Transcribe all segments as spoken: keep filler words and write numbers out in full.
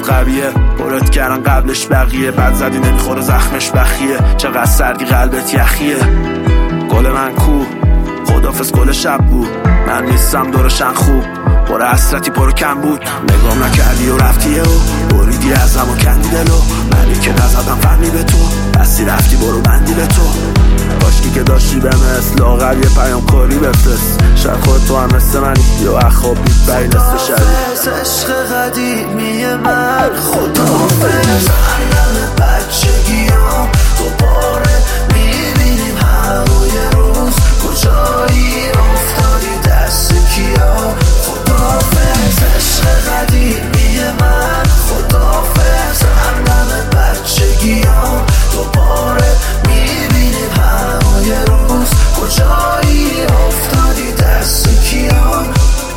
حالت قویه، پرت کردن قبلش بقیه، بد زدی نمیخوره زخمش بخیه، چقدر سردی قلبت یخیه. گل من کو خدافز گل شب بود، من نیستم دورشن خوب، پر حسرتی پر کم بود. نگام نکردی و رفتی و بریدی ازم و کندی دلو، منی که نزدم فهمی به تو، بستی رفتی برو بندی به تو. کاشکی که داشتی به مثل لاغر یه پیام کاری بفرست، شاید خود تو هم مثل منی یا اخواب بود بری نصف شدی. خداحافظ عشق قدیمی من، خداحافظ علم بچگیام، دوباره میبینیم هوای روز، کجایی افتادی دست کیا. خداحافظ عشق قدیمی من، خداحافظ علم بچگیام، دوباره میبینیم هوای روز، کجایی افتادی دست کیا.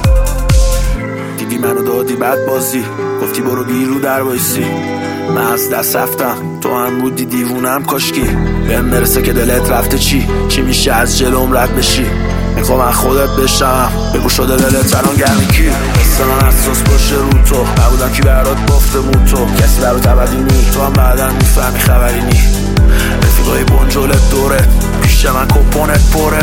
دیدی منو دادی بد بازی، گفتی برو بیرو در بایستی، من از دست رفتم تو هم بودی دیوونم. کاشکی بهم مرسه که دلت رفته چی چی میشه از جلوم رد بشی. میخوام از خودت بشم بگو شده دلت الان گرمی کی، مثل من اساس باشه رو تو، نبودم کی برات بافته بود تو، کسی برات ابدی نی، تو هم بعدم میفهمی خبری نی. رفیقای بنجلت دوره پیش من کپونت پره،